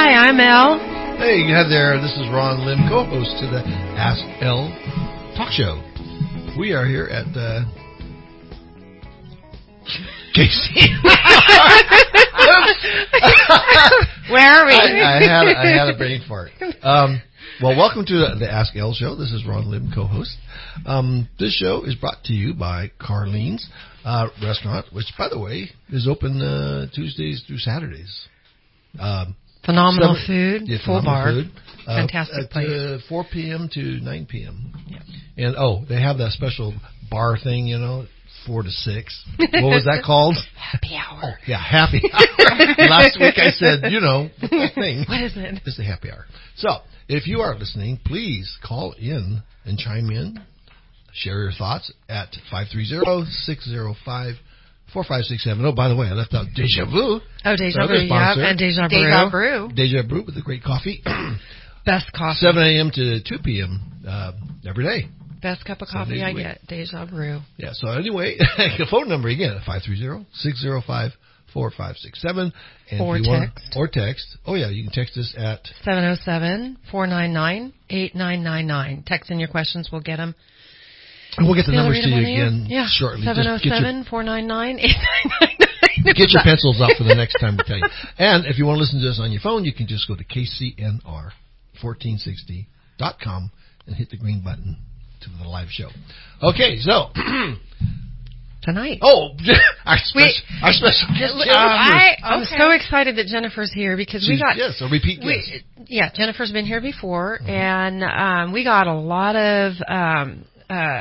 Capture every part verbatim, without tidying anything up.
Hi, I'm Elle. Hey, you have there. This is Ron Lim, co-host to the Ask Elle talk show. We are here at uh, K C. Where are we? I, I had I had a brain fart. Um, well, welcome to the, the Ask Elle show. This is Ron Lim, co-host. Um, this show is brought to you by Carlene's uh, Restaurant, which, by the way, is open uh, Tuesdays through Saturdays. Um, Phenomenal seven, food, yeah, full bar, food. Uh, fantastic at, place. Uh, four p.m. to nine p.m. Yeah. And, oh, they have that special bar thing, you know, four to six. What was that called? Happy hour. Oh, yeah, happy hour. Last week I said, you know, that thing. What is it? It's the happy hour. So, if you are listening, please call in and chime in. Share your thoughts at five three zero, six zero five, four five six seven. Oh, by the way, I left out Deja Vu. Oh, Deja Vu, yeah, and Deja Brew. Deja Brew. Deja Brew with the great coffee. Best coffee. seven a.m. to two p.m. Uh, every day. Best cup of Seven coffee I week. get, Deja Brew. Yeah, so anyway, the phone number again, five three zero, six zero five, four five six seven. And or if you text. Want, or text. Oh, yeah, you can text us at seven oh seven, four nine nine, eight nine nine nine. Text in your questions, we'll get them. And we'll get the They'll numbers to you you. again yeah. shortly. seven oh seven, four nine nine, eight nine nine nine. Get your pencils out for the next time we tell you. And if you want to listen to us on your phone, you can just go to K C N R fourteen sixty dot com and hit the green button to the live show. Okay, so tonight. Oh, our special, our special guest. Uh, I, I'm okay. so excited that Jennifer's here because She's, we got yes, a repeat guest. we, yeah, Jennifer's been here before, mm-hmm. and um, we got a lot of um, uh,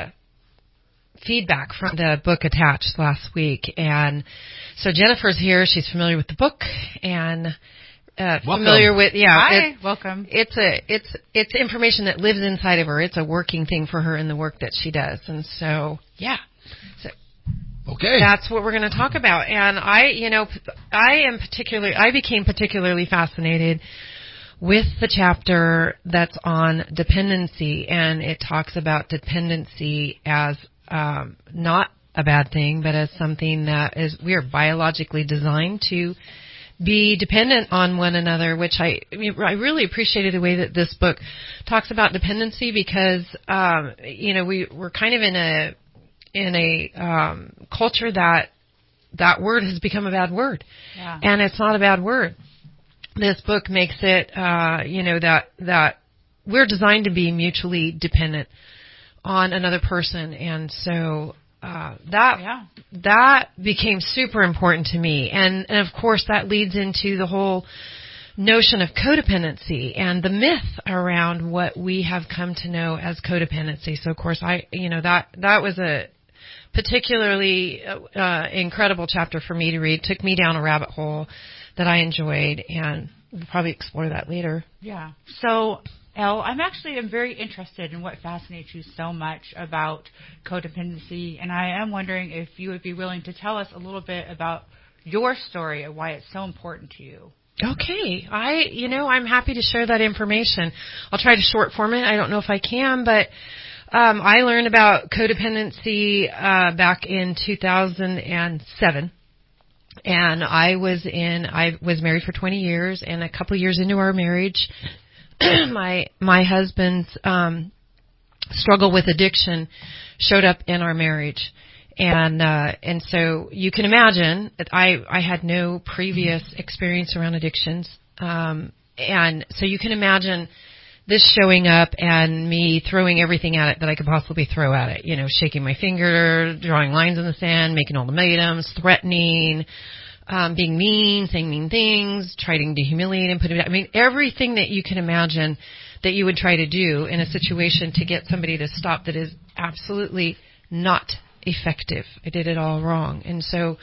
feedback from the book Attached last week, and so Jennifer's here. She's familiar with the book and uh, familiar with yeah. Hi, it, welcome. It's a it's it's information that lives inside of her. It's a working thing for her in the work that she does, and so yeah. So, okay, that's what we're going to talk about. And I, you know, I am particularly I became particularly fascinated with the chapter that's on dependency, and it talks about dependency as um, not a bad thing, but as something that is we are biologically designed to be dependent on one another, which I I, mean, I really appreciated the way that this book talks about dependency because um, you know we we're kind of in a in a um, culture that that word has become a bad word, yeah. and it's not a bad word. This book makes it, uh, you know, that that we're designed to be mutually dependent on another person, and so uh, that yeah. that became super important to me, and, and of course that leads into the whole notion of codependency and the myth around what we have come to know as codependency. So of course I, you know, that that was a particularly uh, incredible chapter for me to read. It took me down a rabbit hole that I enjoyed, and we'll probably explore that later. Yeah. So, Elle, I'm actually I'm very interested in what fascinates you so much about codependency, and I am wondering if you would be willing to tell us a little bit about your story and why it's so important to you. Okay. I, you know, I'm happy to share that information. I'll try to short form it. I don't know if I can, but um, I learned about codependency uh, back in two thousand seven. And I was in, I was married for twenty years, and a couple years into our marriage, my, my husband's, um, struggle with addiction showed up in our marriage. And, uh, and so you can imagine that I, I had no previous experience around addictions. Um, and so you can imagine this showing up and me throwing everything at it that I could possibly throw at it. You know, shaking my finger, drawing lines in the sand, making ultimatums, threatening, um, being mean, saying mean things, trying to humiliate and put it. I mean, everything that you can imagine that you would try to do in a situation to get somebody to stop that is absolutely not effective. I did it all wrong. And so,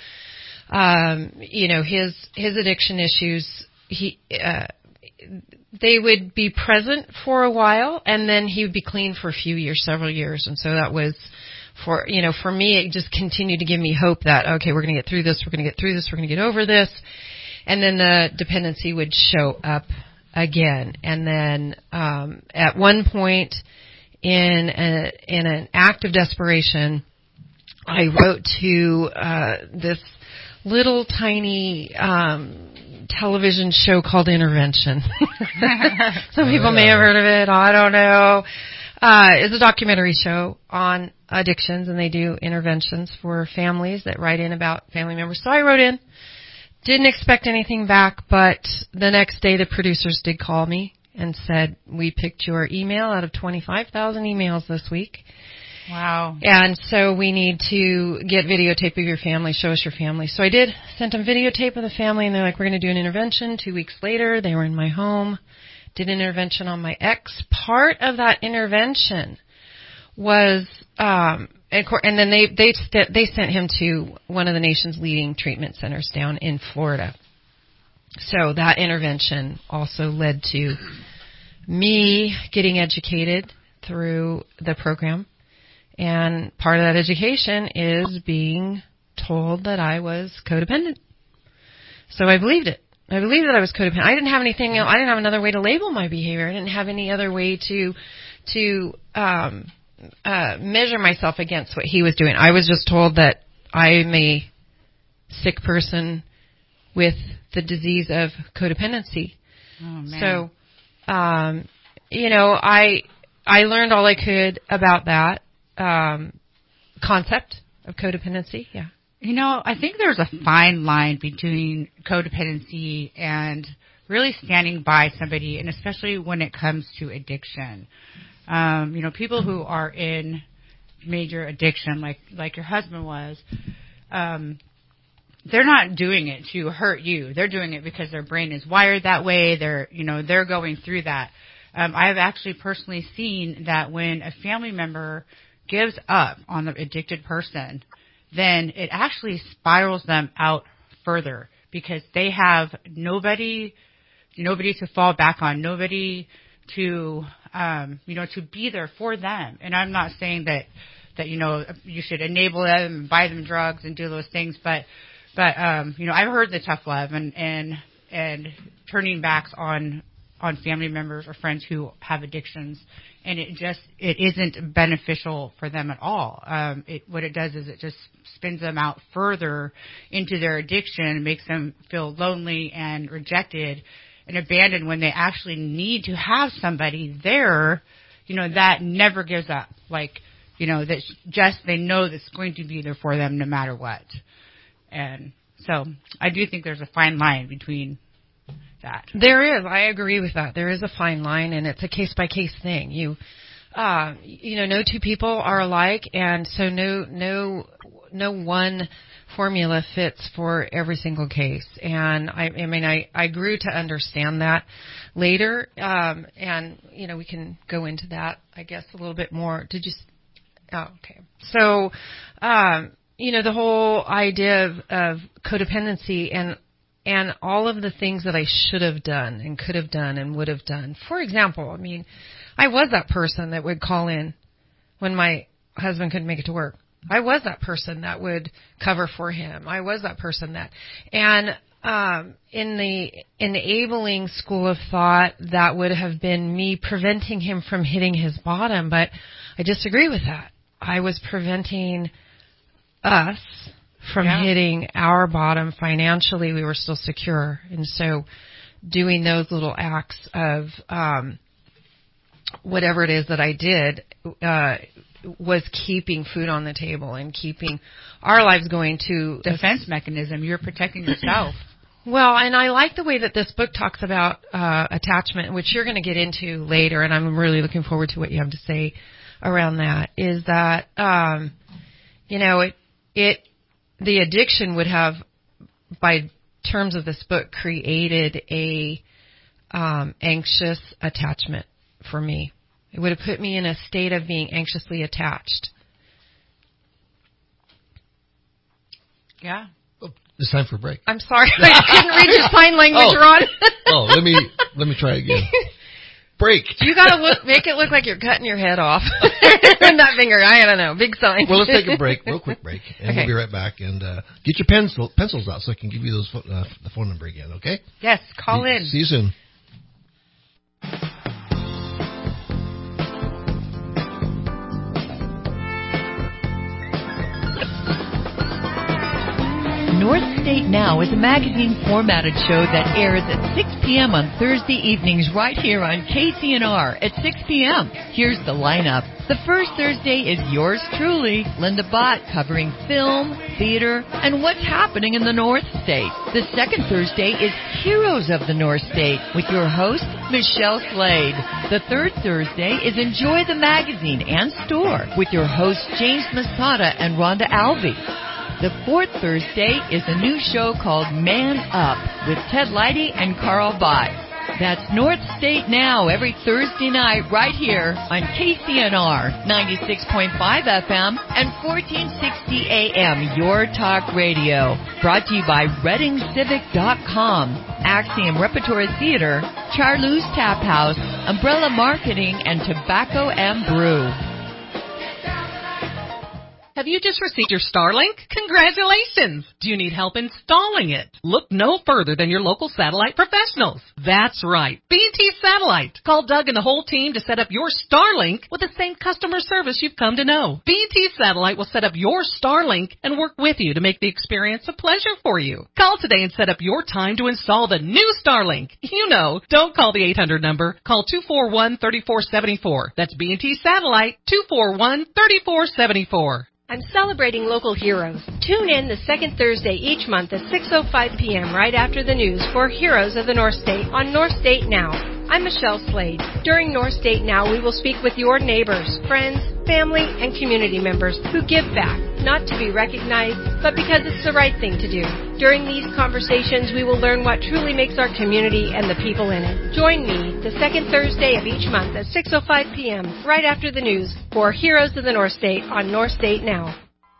um, you know, his his addiction issues, he. Uh, they would be present for a while, and then he would be clean for a few years, several years. And so that was for, you know, for me, it just continued to give me hope that, okay, we're going to get through this, we're going to get through this, we're going to get over this. And then the dependency would show up again. And then um, at one point in a, in an act of desperation, I wrote to uh, this little tiny um television show called Intervention. Some people Oh, may yeah. have heard of it. I don't know. Uh, it's a documentary show on addictions, and they do interventions for families that write in about family members. So I wrote in. Didn't expect anything back, but the next day the producers did call me and said, we picked your email out of twenty-five thousand emails this week. Wow. And so we need to get videotape of your family, show us your family. So I did, sent them videotape of the family, and they're like, we're going to do an intervention. Two weeks later, they were in my home, did an intervention on my ex. Part of that intervention was, um, and then they, they, they sent him to one of the nation's leading treatment centers down in Florida. So that intervention also led to me getting educated through the program. And part of that education is being told that I was codependent. So I believed it. I believed that I was codependent. I didn't have anything else. I didn't have another way to label my behavior. I didn't have any other way to, to, um, uh, measure myself against what he was doing. I was just told that I'm a sick person with the disease of codependency. Oh, man. So, um, you know, I, I learned all I could about that. Um, concept of codependency, yeah. You know, I think there's a fine line between codependency and really standing by somebody, and especially when it comes to addiction. Um, you know, people who are in major addiction, like like your husband was, um, they're not doing it to hurt you. They're doing it because their brain is wired that way. They're, you know, they're going through that. Um, I have actually personally seen that when a family member gives up on the addicted person, then it actually spirals them out further because they have nobody, nobody to fall back on, nobody to, um, you know, to be there for them. And I'm not saying that, that, you know, you should enable them and buy them drugs and do those things, but, but, um, you know, I've heard the tough love and, and, and turning backs on, on family members or friends who have addictions, and it just, it isn't beneficial for them at all. Um, it, what it does is it just spins them out further into their addiction, makes them feel lonely and rejected and abandoned when they actually need to have somebody there, you know, that never gives up. Like, you know, that just, they know that's going to be there for them no matter what. And so I do think there's a fine line between that. There is. I agree with that. There is a fine line, and it's a case-by-case thing. You, uh, you know, no two people are alike, and so no, no, no one formula fits for every single case. And I, I mean, I, I grew to understand that later, um, and you know, we can go into that, I guess, a little bit more. Did you? Oh, okay. So, um, you know, the whole idea of, of codependency and And all of the things that I should have done and could have done and would have done. For example, I mean, I was that person that would call in when my husband couldn't make it to work. I was that person that would cover for him. I was that person that, and um, in the enabling school of thought, that would have been me preventing him from hitting his bottom. But I disagree with that. I was preventing us from yeah. hitting our bottom financially. We were still secure. And so doing those little acts of um, whatever it is that I did uh, was keeping food on the table and keeping our lives going to defense mechanism. You're protecting yourself. Well, and I like the way that this book talks about uh, attachment, which you're going to get into later, and I'm really looking forward to what you have to say around that, is that, um, you know, it, it, the addiction would have, by terms of this book, created a um, anxious attachment for me. It would have put me in a state of being anxiously attached. Yeah. Oh, it's time for a break. I'm sorry, I couldn't read your sign language, oh. Ron. oh, let me let me try again. Break. You gotta look, make it look like you're cutting your head off. That finger, I don't know, big sign. Well, let's take a break, real quick break, and okay. we'll be right back. And uh, get your pencil, pencils out so I can give you those uh, the phone number again. Okay? Yes. Call see, in. See you soon. North State Now is a magazine-formatted show that airs at six p.m. on Thursday evenings right here on K C N R at six p.m. Here's the lineup. The first Thursday is yours truly, Linda Bott, covering film, theater, and what's happening in the North State. The second Thursday is Heroes of the North State with your host, Michelle Slade. The third Thursday is Enjoy the Magazine and Store with your hosts, James Masada and Rhonda Alvey. The fourth Thursday is a new show called Man Up with Ted Leidy and Carl Bott. That's North State Now every Thursday night right here on K C N R ninety-six point five F M and fourteen sixty A M, Your Talk Radio. Brought to you by Reading Civic dot com, Axiom Repertory Theater, Charlou's Tap House, Umbrella Marketing, and Tobacco and Brew. Have you just received your Starlink? Congratulations! Do you need help installing it? Look no further than your local satellite professionals. That's right, B and T Satellite. Call Doug and the whole team to set up your Starlink with the same customer service you've come to know. B and T Satellite will set up your Starlink and work with you to make the experience a pleasure for you. Call today and set up your time to install the new Starlink. You know, don't call the eight hundred number. Call two four one, three four seven four. That's B and T Satellite, two four one, three four seven four. I'm celebrating local heroes. Tune in the second Thursday each month at six oh five p.m. right after the news for Heroes of the North State on North State Now. I'm Michelle Slade. During North State Now, we will speak with your neighbors, friends, family, and community members who give back, not to be recognized, but because it's the right thing to do. During these conversations, we will learn what truly makes our community and the people in it. Join me the second Thursday of each month at six oh five p.m. right after the news for Heroes of the North State on North State Now.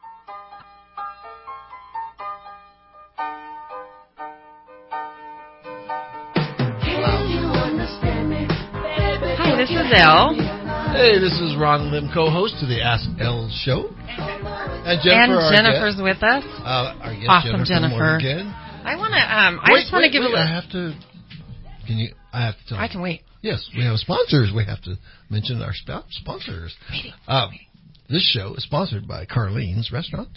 Hi, this is Elle. Hey, this is Ron Lim, co-host to the Ask Elle show. And Jennifer, and Jennifer's with us. Uh, our guest awesome, Jennifer. Jennifer. I want to. Um, I wait, just want to give wait, a. I have to. Can you? I have to tell I you. can wait. Yes, we have sponsors. We have to mention our sp- sponsors. Waiting. Uh, this show is sponsored by Carlene's Restaurant.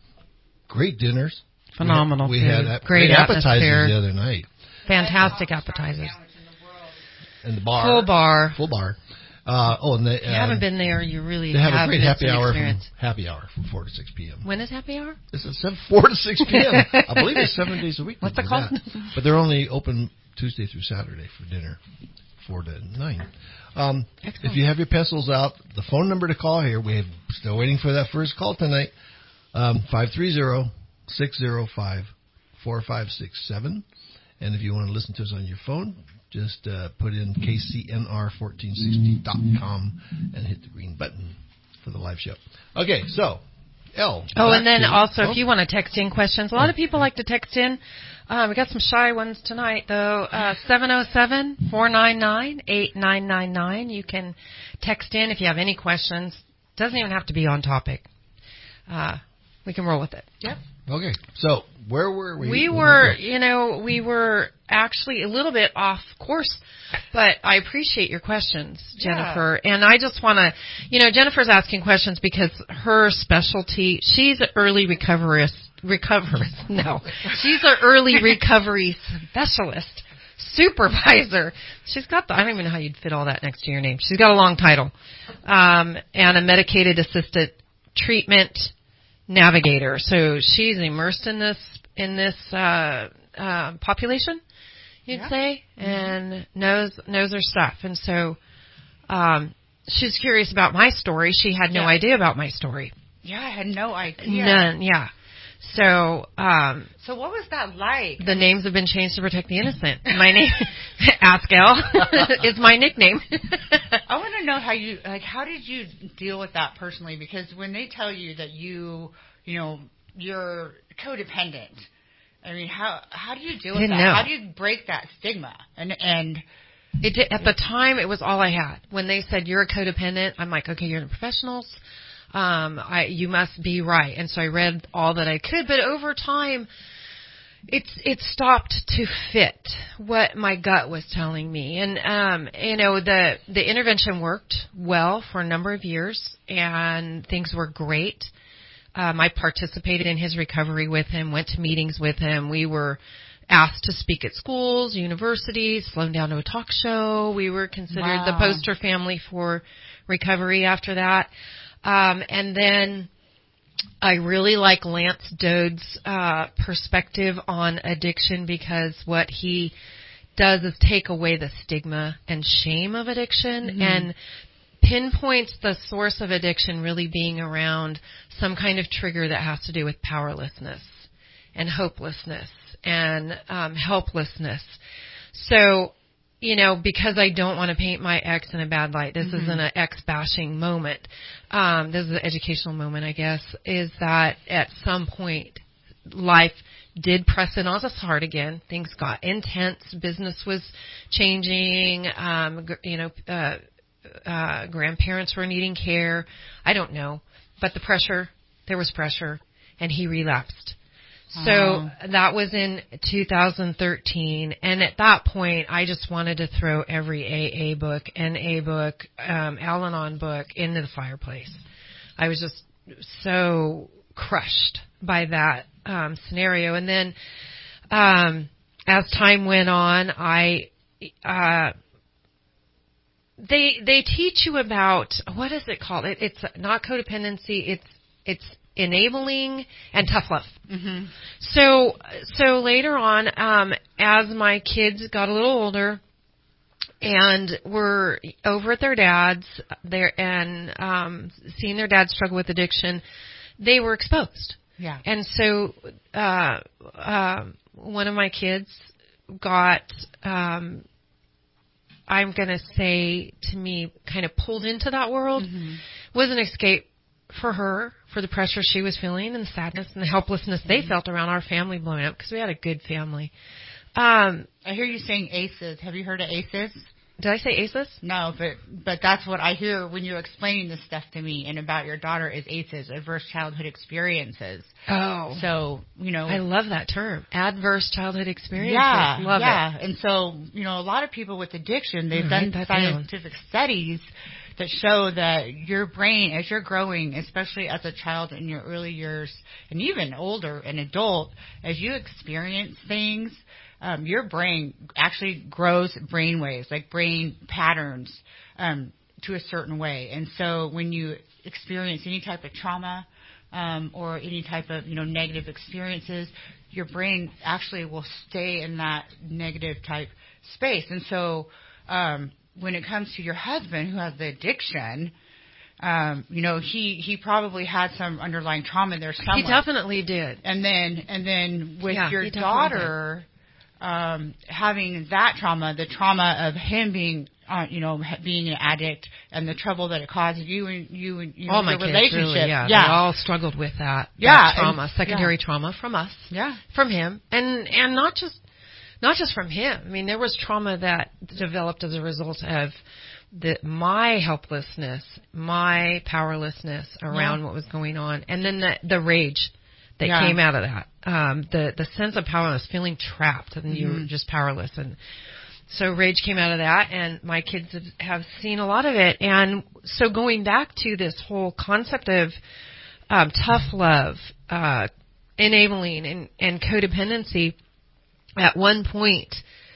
Great dinners. Phenomenal We food. had, we had great, great appetizers atmosphere. the other night. Fantastic appetizers. And the bar. Full bar. Full bar. Uh, oh, and they, if you haven't been there, you really they have, have a great happy hour experience. from happy hour from four to six p.m. When is happy hour? It's at seven, four to six p.m. I believe it's seven days a week. What's it called? But they're only open Tuesday through Saturday for dinner, four to nine. Um, if you have your pencils out, the phone number to call here, we're still waiting for that first call tonight, um, five three zero, six zero five, four five six seven. And if you want to listen to us on your phone, just uh, put in K C N R fourteen sixty dot com and hit the green button for the live show. Okay, so, Elle. Oh, and then to, also, oh. if you want to text in questions, a lot of people like to text in. Um, we got some shy ones tonight, though. Uh, seven oh seven, four nine nine, eight nine nine nine. You can text in if you have any questions. Doesn't even have to be on topic. Uh, we can roll with it. Yep. Okay, so where were we? We were, you know, we were actually a little bit off course, but I appreciate your questions, Jennifer. Yeah. And I just want to, you know, Jennifer's asking questions because her specialty, she's an early recoverist, recoverist, no, she's an early recovery specialist, supervisor. She's got the, I don't even know how you'd fit all that next to your name. She's got a long title, um, and a medicated assisted treatment navigator. So she's immersed in this in this uh, uh, population, you'd yeah. say, and mm-hmm. knows knows her stuff. And so um, she's curious about my story. She had no yeah. idea about my story. Yeah, I had no idea. None. Yeah. So, um, so what was that like? The names have been changed to protect the innocent. My name, Ask Elle, is my nickname. I want to know how you, like, how did you deal with that personally? Because when they tell you that you, you know, you're codependent, I mean, how how do you deal with that? Know. How do you break that stigma? And and it did, at the time, it was all I had. When they said you're a codependent, I'm like, okay, you're in the professionals. Um, I, you must be right. And so I read all that I could, but over time, it's, it stopped to fit what my gut was telling me. And, um, you know, the, the intervention worked well for a number of years and things were great. Um, I participated in his recovery with him, went to meetings with him. We were asked to speak at schools, universities, flown down to a talk show. We were considered Wow. the poster family for recovery after that. Um, and then I really like Lance Dode's uh, perspective on addiction, because what he does is take away the stigma and shame of addiction mm-hmm. and pinpoints the source of addiction really being around some kind of trigger that has to do with powerlessness and hopelessness and um, helplessness. So, you know, because I don't want to paint my ex in a bad light, this mm-hmm. isn't an ex-bashing moment. Um, this is an educational moment, I guess, is that at some point life did press in on us hard again. Things got intense. Business was changing. Um, you know, uh, uh, grandparents were needing care. I don't know. But the pressure, there was pressure, and he relapsed. So oh. that was in two thousand thirteen, and at that point, I just wanted to throw every A A book, N A book, um, Al-Anon book into the fireplace. I was just so crushed by that um, scenario. And then, um, as time went on, I uh, they they teach you about, what is it called? It, it's not codependency. It's it's enabling and tough love. Mm-hmm. So, so later on, um, as my kids got a little older and were over at their dad's there and, um, seeing their dad struggle with addiction, they were exposed. Yeah. And so, uh, uh, one of my kids got, um, I'm going to say to me, kind of pulled into that world. Mm-hmm. Was an escape for her, for the pressure she was feeling and the sadness and the helplessness they mm-hmm. felt around our family blowing up, because we had a good family. Um, I hear you saying ACEs. Have you heard of ACEs? Did I say ACEs? No, but but that's what I hear when you're explaining this stuff to me and about your daughter is ACEs, adverse childhood experiences. Oh. So, you know. I love that term, adverse childhood experiences. Yeah, love yeah. it. And so, you know, a lot of people with addiction, they've Write done that scientific down. studies that show that your brain, as you're growing, especially as a child in your early years, and even older, an adult, as you experience things, um, your brain actually grows brain waves, like brain patterns, um, to a certain way. And so when you experience any type of trauma, um, or any type of, you know, negative experiences, your brain actually will stay in that negative type space. And so, um, when it comes to your husband who has the addiction, um, you know, he, he probably had some underlying trauma there somewhere. He definitely did. And then, and then with yeah, your daughter, um, having that trauma, the trauma of him being, uh, you know, being an addict and the trouble that it caused you and you and you know, all my your kids, relationship. really, yeah, yeah. they all struggled with that. Yeah. That trauma, and, secondary yeah. trauma from us. Yeah. From him. And, and not just, Not just from him. I mean, there was trauma that developed as a result of the, my helplessness, my powerlessness around yeah. what was going on, and then the, the rage that yeah. came out of that. Um, the the sense of powerlessness, feeling trapped, and mm-hmm. you were just powerless. And so rage came out of that, and my kids have, have seen a lot of it. And so going back to this whole concept of um, tough love, uh, enabling, and, and codependency. At one point,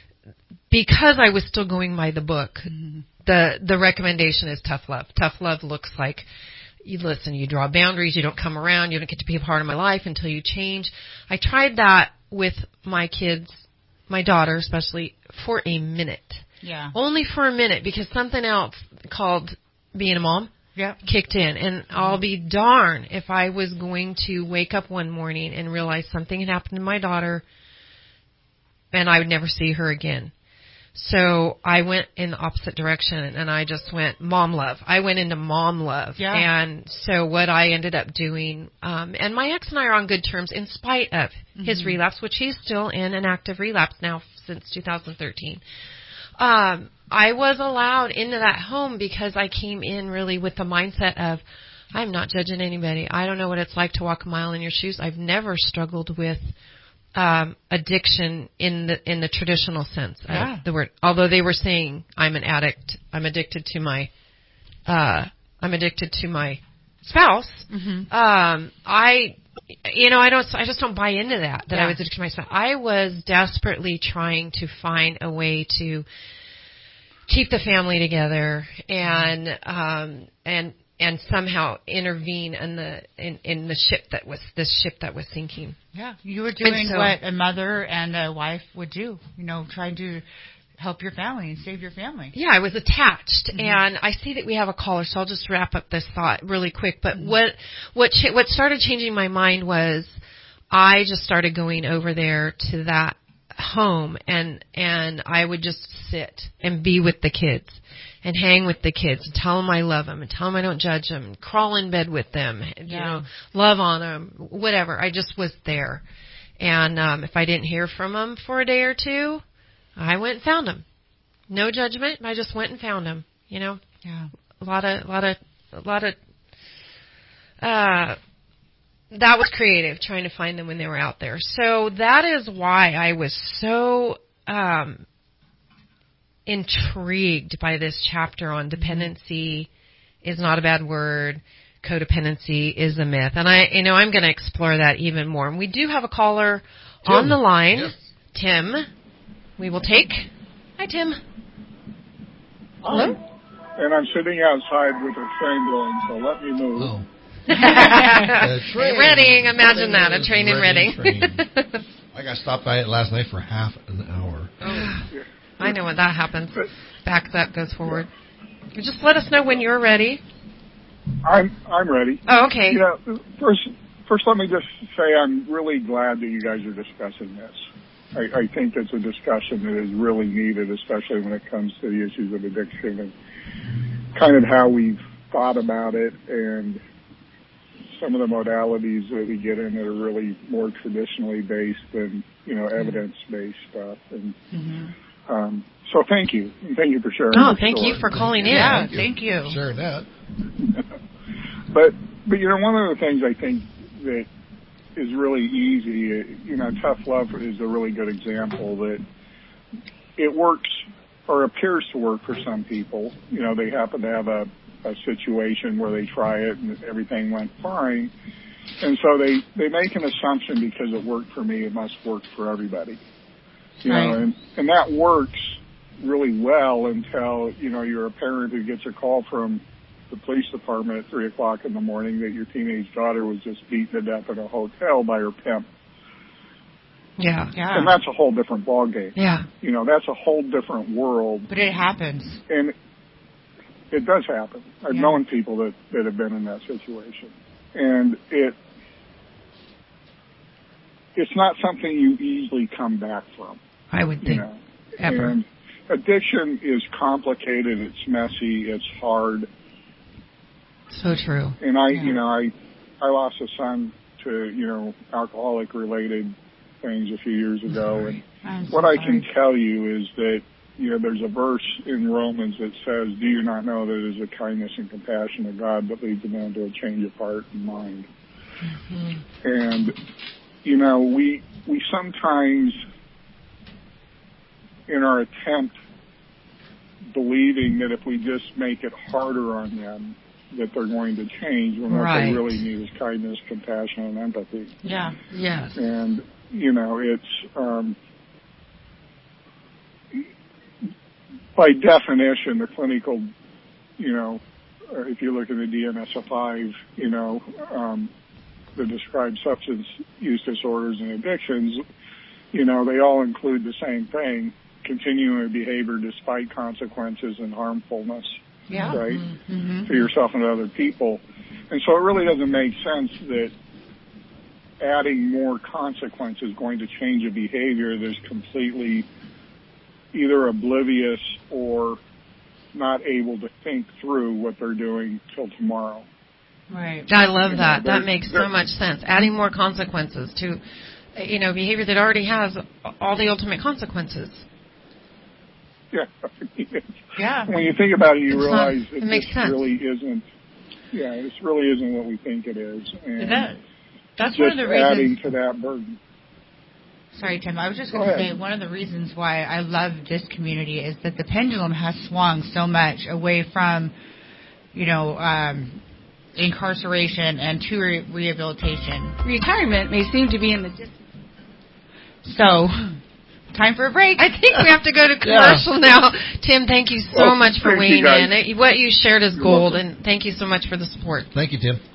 because I was still going by the book, mm-hmm. the the recommendation is tough love. Tough love looks like, you listen, you draw boundaries, you don't come around, you don't get to be a part of my life until you change. I tried that with my kids, my daughter especially, for a minute. Yeah. Only for a minute, because something else called being a mom yep. kicked in. And mm-hmm. I'll be darn if I was going to wake up one morning and realize something had happened to my daughter and I would never see her again. So I went in the opposite direction, and I just went mom love. I went into mom love. Yeah. And so what I ended up doing, um, and my ex and I are on good terms in spite of mm-hmm. his relapse, which he's still in an active relapse now since two thousand thirteen. Um, I was allowed into that home because I came in really with the mindset of, I'm not judging anybody. I don't know what it's like to walk a mile in your shoes. I've never struggled with Um, addiction in the in the traditional sense yeah. of the word. Although they were saying I'm an addict, I'm addicted to my, uh, I'm addicted to my spouse, Mm-hmm. um, I, you know, I don't, I just don't buy into that, that Yeah. I was addicted to my spouse. I was desperately trying to find a way to keep the family together and, um, and, and somehow intervene in the, in, in the ship that was, this ship that was sinking. Yeah, you were doing so- what a mother and a wife would do, you know, trying to help your family and save your family. Yeah, I was attached, Mm-hmm. and I see that we have a caller, so I'll just wrap up this thought really quick. But Mm-hmm. what what cha- what started changing my mind was I just started going over there to that home, and and I would just sit and be with the kids and hang with the kids and tell them I love them and tell them I don't judge them, and crawl in bed with them, and, you Yeah. know, love on them, whatever. I just was there, and um, if I didn't hear from them for a day or two, I went and found them. No judgment. I just went and found them. You know, Yeah. a lot of, a lot of, a lot of. Uh, that was creative, trying to find them when they were out there. So that is why I was so um, intrigued by this chapter on dependency is not a bad word. Codependency is a myth, and I, you know, I'm going to explore that even more. And we do have a caller Tim. on the line, Yes. Tim. We will take. Hi, Tim. Hello? And I'm sitting outside with a train going, so let me move. Oh. The train. Reading, imagine that, a is train in Reading Reading. train. I got stopped by it last night for half an hour. I know when that happens. Backs up, goes forward. Just let us know when you're ready. I'm I'm ready. Oh, okay. You know, first, first let me just say I'm really glad that you guys are discussing this. I, I think it's a discussion that is really needed, especially when it comes to the issues of addiction and kind of how we've thought about it and some of the modalities that we get in that are really more traditionally based than, you know, evidence-based stuff. And Mm-hmm. um, so thank you. And thank you for sharing Oh, your thank you story. for calling in. Yeah, thank you. Sharing that. But, but, you know, one of the things I think that is really easy, you know, tough love is a really good example that it works or appears to work for some people. You know, they happen to have a, a situation where they try it and everything went fine. And so they, they make an assumption because it worked for me, it must work for everybody. You Right. know, and, and that works really well until, you know, you're a parent who gets a call from the police department at three o'clock in the morning that your teenage daughter was just beaten to death in a hotel by her pimp. Yeah. Yeah. And that's a whole different ballgame. Yeah. You know, that's a whole different world. But it happens. And it does happen. I've Yeah. known people that, that have been in that situation. And it, it's not something you easily come back from. I would You think. know, Ever. and addiction is complicated. It's messy. It's hard. So true. And I, Yeah. you know, I, I lost a son to, you know, alcoholic related things a few years ago. And I'm so what I sorry. can tell you is that, you know, there's a verse in Romans that says, do you not know that it is the kindness and compassion of God that leads a man to a change of heart and mind? Mm-hmm. And, you know, we, we sometimes, in our attempt, believing that if we just make it harder on them, that they're going to change when what Right. they really need is kindness, compassion, and empathy. Yeah. Yes. And, you know, it's, um, by definition, the clinical, you know, uh, if you look at the D M S M five, you know, um, the described substance use disorders and addictions, you know, they all include the same thing, continuing behavior despite consequences and harmfulness, Yeah. right, Mm-hmm. to yourself and to other people. And so it really doesn't make sense that adding more consequence is going to change a behavior that's completely either oblivious or not able to think through what they're doing till tomorrow. Right. I love You know, that. That there- makes there- so much sense. Adding more consequences to, you know, behavior that already has all the ultimate consequences. Yeah. Yeah. When you think about it, you It's not- realize it that makes this sense. really isn't, yeah, this really isn't what we think it is. And That, that's just one of the adding reasons. to that burden. Sorry, Tim. I was just Go going to ahead. say one of the reasons why I love this community is that the pendulum has swung so much away from, you know, um, incarceration and to re- rehabilitation. Retirement may seem to be in the distance. So, time for a break. I think we have to go to commercial yeah. now. Tim, thank you so well, much for weighing in. It, what you shared is You're gold, welcome. And thank you so much for the support. Thank you, Tim.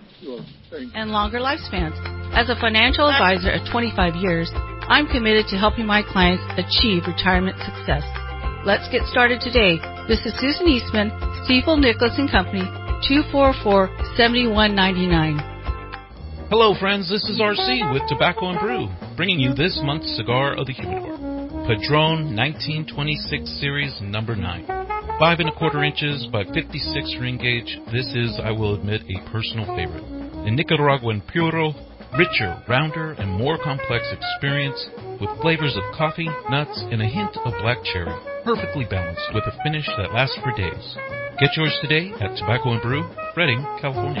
And longer lifespans. As a financial advisor of twenty-five years, I'm committed to helping my clients achieve retirement success. Let's get started today. This is Susan Eastman, Stifel Nicholas and Company, two four four, seven one nine nine. Hello, friends. This is R C with Tobacco and Brew, bringing you this month's Cigar of the Humidor, Padron nineteen twenty-six Series Number nine. Five and a quarter inches by fifty-six ring gauge. This is, I will admit, a personal favorite. A Nicaraguan Puro, richer, rounder, and more complex experience with flavors of coffee, nuts, and a hint of black cherry. Perfectly balanced with a finish that lasts for days. Get yours today at Tobacco and Brew, Redding, California.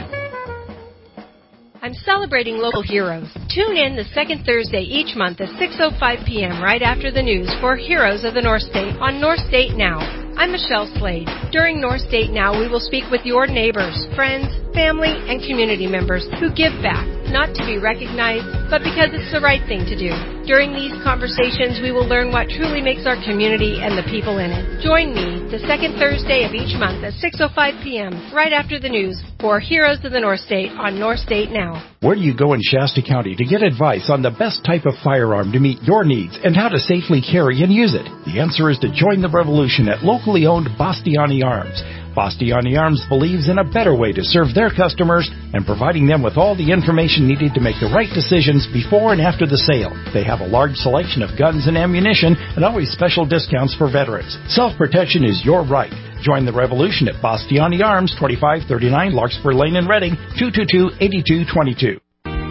I'm celebrating local heroes. Tune in the second Thursday each month at six oh five p.m. right after the news for Heroes of the North State on North State Now. I'm Michelle Slade. During North State Now, we will speak with your neighbors, friends, family, and community members who give back, not to be recognized, but because it's the right thing to do. During these conversations, we will learn what truly makes our community and the people in it. Join me the second Thursday of each month at six oh five p.m. right after the news for Heroes of the North State on North State Now. Where do you go in Shasta County to get advice on the best type of firearm to meet your needs and how to safely carry and use it? The answer is to join the revolution at locally owned Bastiani Arms. Bastiani Arms believes in a better way to serve their customers and providing them with all the information needed to make the right decisions before and after the sale. They have a large selection of guns and ammunition and always special discounts for veterans. Self-protection is your right. Join the revolution at Bastiani Arms, twenty-five thirty-nine Larkspur Lane in Redding, two two two, eight two two two.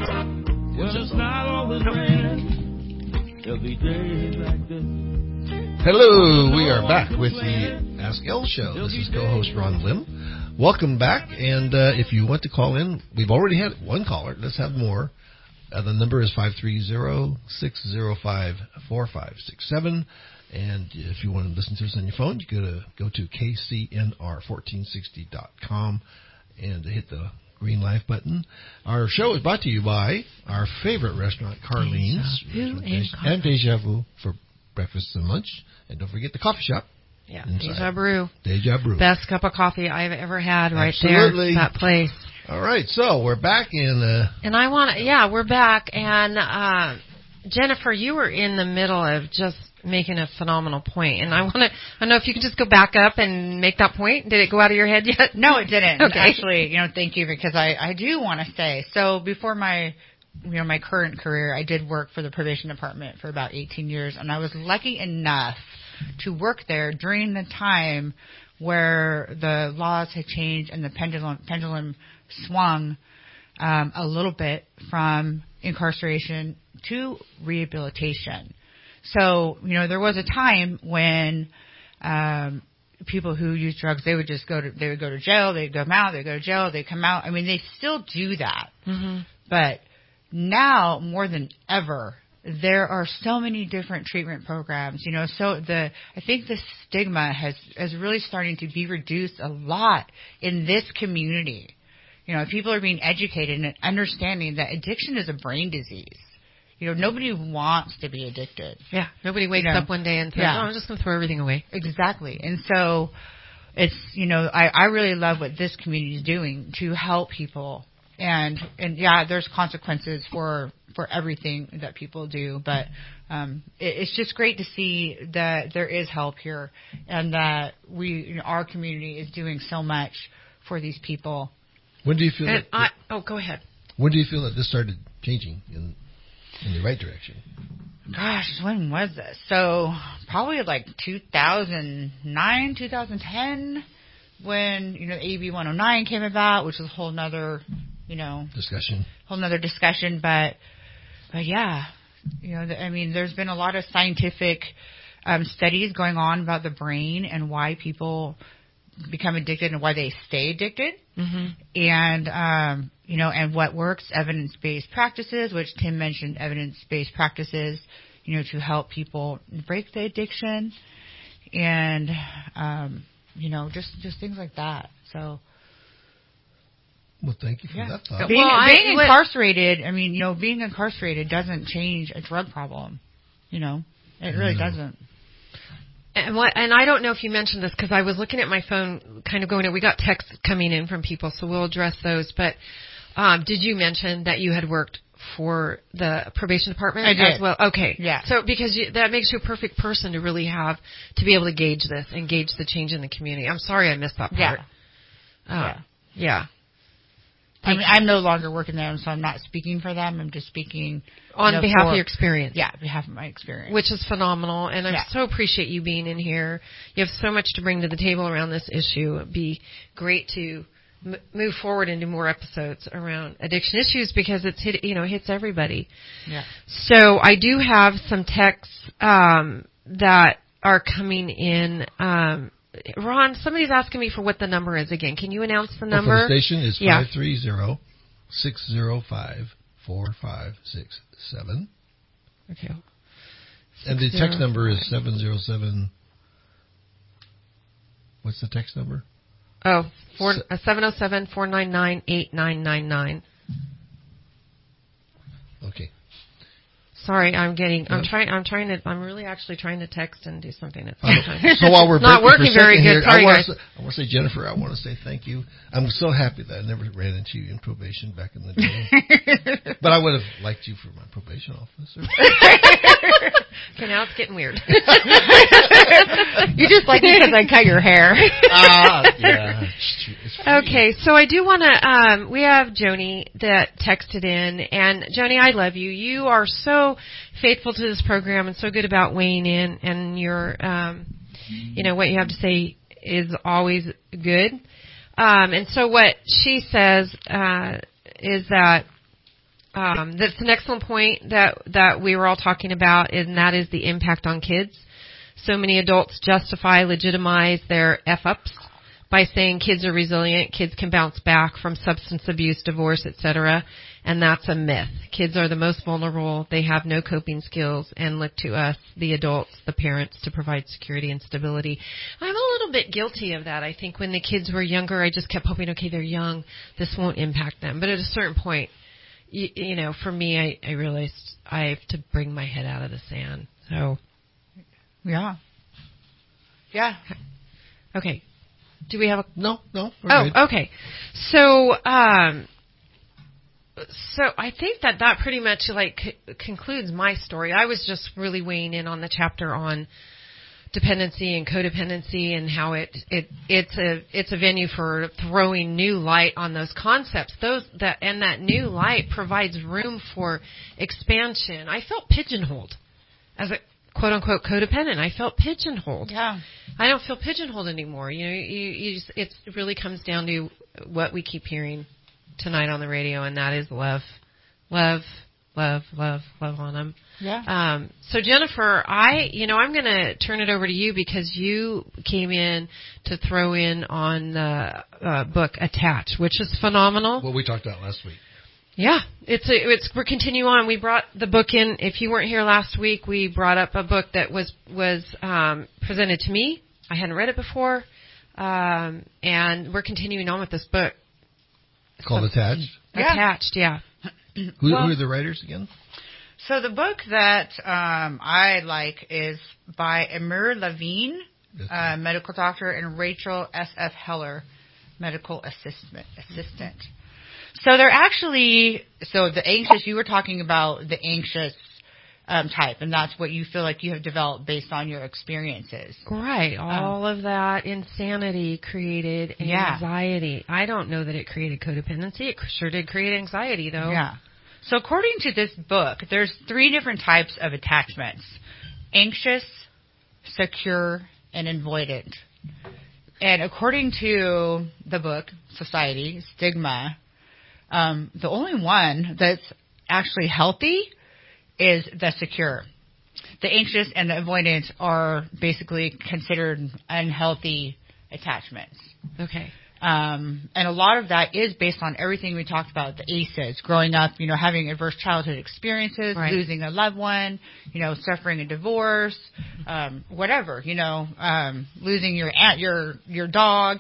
Hello, we are back with the Ask Elle Show. This is co-host Ron Lim. Welcome back, and uh, if you want to call in, we've already had one caller. Let's have more. Uh, the number is five three zero, six zero five, four five six seven. And if you want to listen to us on your phone, you go to go to K C N R fourteen sixty dot com and hit the green live button. Our show is brought to you by our favorite restaurant, Carlene's, Deja and, and Deja Vu for breakfast and lunch. And don't forget the coffee shop. Yeah, Deja Brew. Deja Brew. Best cup of coffee I've ever had right Absolutely. there. That place. All right, so we're back in. Uh, and I want to, yeah, we're back. And uh, Jennifer, you were in the middle of just making a phenomenal point, and I want to. I don't know if you could just go back up and make that point. Did it go out of your head yet? No, it didn't. Okay. Actually, you know, thank you, because I I do want to say. So before my you know my current career, I did work for the probation department for about eighteen years, and I was lucky enough to work there during the time where the laws had changed and the pendulum pendulum swung um, a little bit from incarceration to rehabilitation. So, you know, there was a time when um, people who use drugs, they would just go to, they would go to jail, they'd come out, they'd go to jail, they'd come out. I mean, they still do that. Mm-hmm. But now, more than ever, there are so many different treatment programs. You know, so the, I think the stigma has, is really starting to be reduced a lot in this community. You know, people are being educated and understanding that addiction is a brain disease. You know, nobody wants to be addicted. Yeah, nobody wakes you know, up one day and says, yeah. oh, I'm just going to throw everything away. Exactly. And so it's, you know, I, I really love what this community is doing to help people. And, and yeah, there's consequences for, for everything that people do. But um, it, it's just great to see that there is help here and that we, you know, our community is doing so much for these people. When do you feel and that, I, oh, go ahead. When do you feel that this started changing in in the right direction? Gosh, when was this? So probably like two thousand nine, two thousand ten, when, you know, A B one oh nine came about, which was a whole nother, you know, discussion, whole nother discussion. But, but yeah, you know, I mean, there's been a lot of scientific um, studies going on about the brain and why people become addicted and why they stay addicted. Mm-hmm. And, um, you know, and what works, evidence-based practices, which Tim mentioned, evidence-based practices, you know, to help people break the addiction and, um, you know, just, just things like that. So. Well, thank you for Yeah. that thought. Being, Well, being I- incarcerated, I mean, you know, being incarcerated doesn't change a drug problem. You know, it really No. doesn't. And what? And I don't know if you mentioned this because I was looking at my phone, kind of going. We got texts coming in from people, so we'll address those. But um, did you mention that you had worked for the probation department I did. as well? Okay. Yeah. So because you, that makes you a perfect person to really have to be able to gauge this and gauge the change in the community. I'm sorry I missed that part. Yeah. Uh, Yeah. Yeah. I mean, I'm no longer working there, so I'm not speaking for them. I'm just speaking On you know, behalf for, of your experience. Yeah, on behalf of my experience. Which is phenomenal, and I Yeah. so appreciate you being in here. You have so much to bring to the table around this issue. It'd be great to m- move forward into more episodes around addiction issues because it's hit, you know, hits everybody. Yeah. So I do have some texts um, that are coming in. Um, Ron, somebody's asking me for what the number is again. Can you announce the number? Well, for the station is Yeah. five three zero, six zero five, four five six seven. Okay. And the text number is seven zero seven. What's the text number? Oh, four, uh, seven oh seven, four nine nine, eight nine nine nine. Okay. Sorry, I'm getting. I'm Yep. trying. I'm trying to. I'm really actually trying to text and do something at the same time. So while we're not breaking working for a very second good. here, Sorry, I want guys. to say, I want to say, Jennifer, I want to say thank you. I'm so happy that I never ran into you in probation back in the day. But I would have liked you for my probation officer. Okay, now it's getting weird. You just like me because I cut your hair. Ah, yeah. It's true. It's free. Okay, so I do want to. Um, we have Joni that texted in, and Joni, I love you. You are so faithful to this program and so good about weighing in, and your, um, you know, what you have to say is always good. Um, and so what she says uh, is that um, that's an excellent point that that we were all talking about, and that is the impact on kids. So many adults justify, legitimize their F-ups by saying kids are resilient, kids can bounce back from substance abuse, divorce, et cetera, and that's a myth. Kids are the most vulnerable. They have no coping skills and look to us, the adults, the parents, to provide security and stability. I'm a little bit guilty of that. I think when the kids were younger, I just kept hoping, okay, they're young, this won't impact them. But at a certain point, you, you know, for me, I, I realized I have to bring my head out of the sand. So, Yeah. Yeah. okay. Do we have a No, no. we're Oh, good. okay. So, um, so I think that that pretty much like c- concludes my story. I was just really weighing in on the chapter on dependency and codependency and how it it it's a it's a venue for throwing new light on those concepts. Those that and that new light provides room for expansion. I felt pigeonholed as a quote unquote codependent. I felt pigeonholed. Yeah. I don't feel pigeonholed anymore. You know, you, you just, it's, it really comes down to what we keep hearing tonight on the radio, and that is love, love, love, love, love on them. Yeah. Um, so Jennifer, I, you know, I'm going to turn it over to you because you came in to throw in on the uh, book Attach, which is phenomenal. What we talked about last week. Yeah, it's a, it's we're continuing on. We brought the book in. If you weren't here last week, we brought up a book that was was um, presented to me. I hadn't read it before, um, and we're continuing on with this book. Called So, Attached. Yeah. Attached, yeah. Who, Well- who are the writers again? So the book that um, I like is by Amir Levine, Yes, uh, medical doctor, and Rachel S F Heller, medical assistant. assistant. So they're actually, so the anxious, you were talking about the anxious um, type, and that's what you feel like you have developed based on your experiences. Right. All of that insanity created Yeah. anxiety. I don't know that it created codependency. It sure did create anxiety, though. Yeah. So according to this book, there's three different types of attachments: anxious, secure, and avoidant. And according to the book, Society, Stigma, um, the only one that's actually healthy is the secure. The anxious and the avoidant are basically considered unhealthy attachments. Okay. Um, and a lot of that is based on everything we talked about, the A C Es, growing up, you know, having adverse childhood experiences, Right. losing a loved one, you know, suffering a divorce, um, whatever, you know, um, losing your aunt, your, your dog.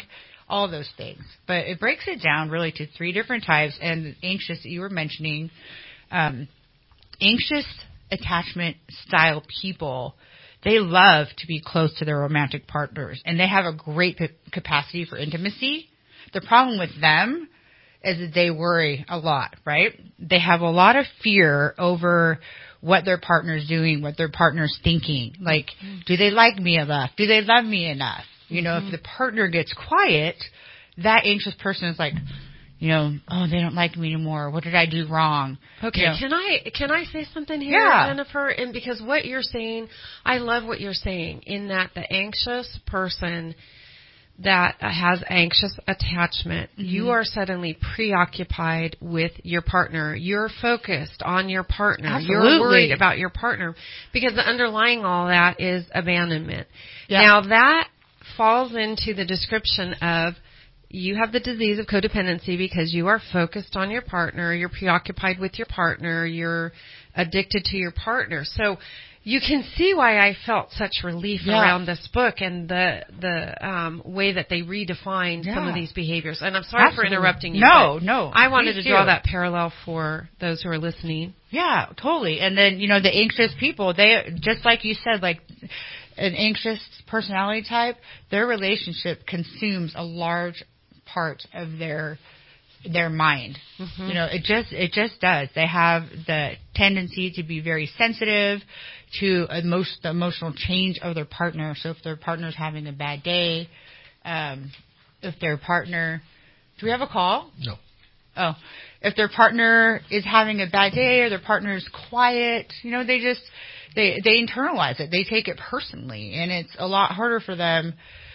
all of those things. But it breaks it down really to three different types. And anxious that you were mentioning, um, anxious attachment style people, they love to be close to their romantic partners, and they have a great p- capacity for intimacy. The problem with them is that they worry a lot, right? They have a lot of fear over what their partner's doing, what their partner's thinking. Like, mm-hmm. do they like me enough? Do they love me enough? You know, mm-hmm. if the partner gets quiet, that anxious person is like, you know, oh, they don't like me anymore. What did I do wrong? Okay, you know? can I can I say something here, yeah. Jennifer? And because what you're saying, I love what you're saying, in that the anxious person that has anxious attachment, mm-hmm. you are suddenly preoccupied with your partner. You're focused on your partner. Absolutely. You're worried about your partner, because the underlying all that is abandonment. Yeah. Now that falls into the description of, you have the disease of codependency because you are focused on your partner, you're preoccupied with your partner, you're addicted to your partner. So you can see why I felt such relief yeah. around this book and the the um, way that they redefined yeah. some of these behaviors. And I'm sorry Absolutely. for interrupting you. No, no. I wanted to do. draw that parallel for those who are listening. Yeah, totally. And then, you know, the anxious people, they, just like you said, like an anxious personality type, their relationship consumes a large part of their their mind. Mm-hmm. You know, it just it just does. They have the tendency to be very sensitive to emotion, the emotional change of their partner. So if their partner's having a bad day, um, if their partner, do we have a call? No. Oh, if their partner is having a bad day or their partner is quiet, you know, they just they they internalize it. They take it personally, and it's a lot harder for them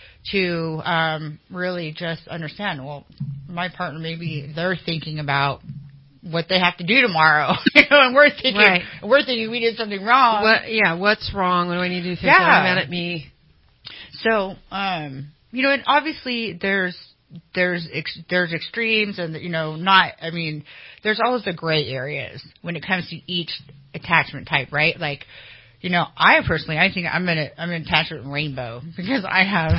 to um, really just understand, well, my partner, maybe they're thinking about what they have to do tomorrow, you know, and we're thinking, right. we're thinking we did something wrong. What, yeah, what's wrong? What do I need to do? Yeah. They're mad at me. So, um, you know, and obviously there's there's ex- there's extremes, and you know, not. I mean, there's always the gray areas when it comes to each attachment type, right? Like, you know, I personally, I think I'm gonna I'm gonna attach with rainbow because I have.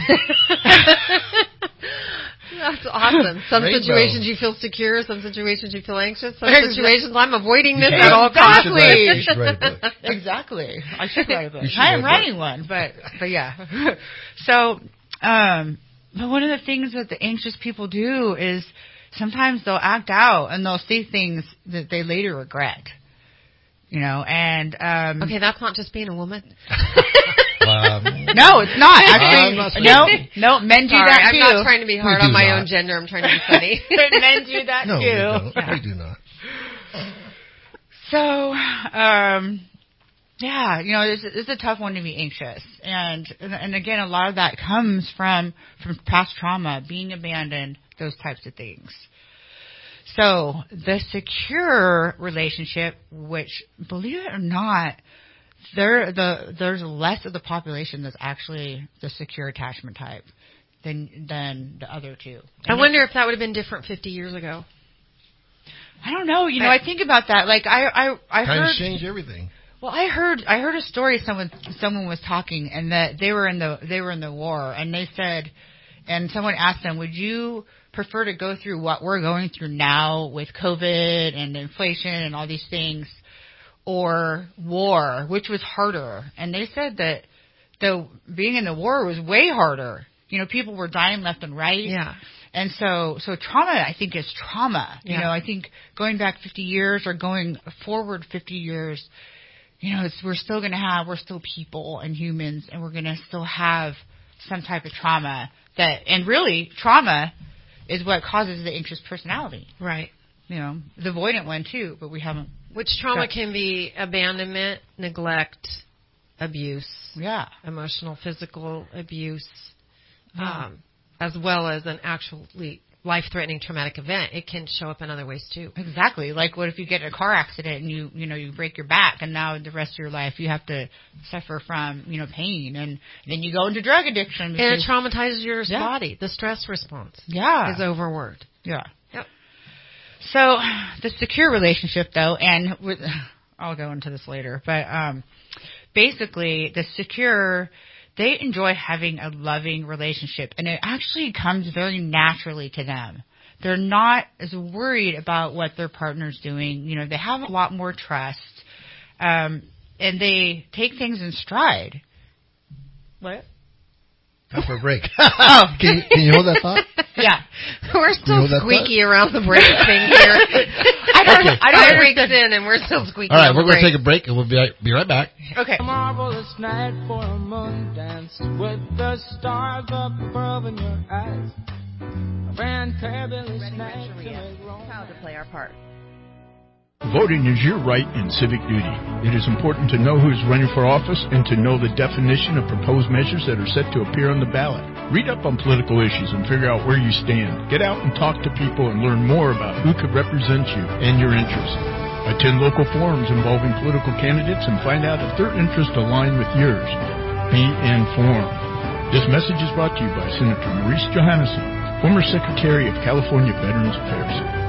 That's awesome. Some Rainbow. situations you feel secure, some situations you feel anxious, some situations I'm avoiding this Yeah, at all costs. exactly. You should write a book. Exactly. I should write a book. You should I am write a writing one, but but yeah. So, um, but one of the things that the anxious people do is sometimes they'll act out and they'll say things that they later regret. You know, and um, okay, that's not just being a woman. Um, no, it's not. Actually, not no, no, men do Sorry, that I'm too. not trying to be hard We on do my not. own gender. I'm trying to be funny. Men do that no, too. we don't. Yeah. We do not. So, um, yeah, you know, it's, it's a tough one to be anxious, and and again, a lot of that comes from from past trauma, being abandoned, those types of things. So the secure relationship, which, believe it or not, there the there's less of the population that's actually the secure attachment type than than the other two. And I wonder if that would have been different fifty years ago. I don't know. You know, I, I think about that. Like I I I kind heard of change everything. Well, I heard I heard a story. Someone someone was talking, and that they were in the they were in the war, and they said, and someone asked them, "Would you prefer to go through what we're going through now with COVID and inflation and all these things, or war, which was harder?" And they said that the being in the war was way harder. You know, people were dying left and right. Yeah. And so, so trauma, I think, is trauma. Yeah. You know, I think going back fifty years or going forward fifty years, you know, it's, we're still going to have, we're still people and humans, and we're going to still have some type of trauma that, and really, trauma is what causes the anxious personality. Right. You know, the avoidant one too, but we haven't. Which trauma got, can be abandonment, neglect, abuse. Yeah. Emotional, physical abuse. Yeah. Um, as well as an actually life-threatening traumatic event. It can show up in other ways too. Exactly. Like, what if you get in a car accident and you, you know, you break your back, and now the rest of your life you have to suffer from, you know, pain, and then you go into drug addiction. And it traumatizes your yeah. body. The stress response yeah. is overworked. Yeah. Yep. So the secure relationship, though, and with, I'll go into this later, but um, basically the secure, they enjoy having a loving relationship, and it actually comes very naturally to them. They're not as worried about what their partner's doing. You know, they have a lot more trust, um, and they take things in stride. What? Time for a break. Oh. Can, you, can you hold that thought? Yeah. We're still squeaky around the break thing here. I don't, okay. I don't break in, and we're still squeaky. All right, we're going to take a break, and we'll be right, be right back. Okay. A marvelous night for a moon dance with the stars up above in your eyes. A fantabulous night to make romance. Proud to play our part. Voting is your right and civic duty. It is important to know who is running for office and to know the definition of proposed measures that are set to appear on the ballot. Read up on political issues and figure out where you stand. Get out and talk to people and learn more about who could represent you and your interests. Attend local forums involving political candidates and find out if their interests align with yours. Be informed. This message is brought to you by Senator Maurice Johannesson, former Secretary of California Veterans Affairs.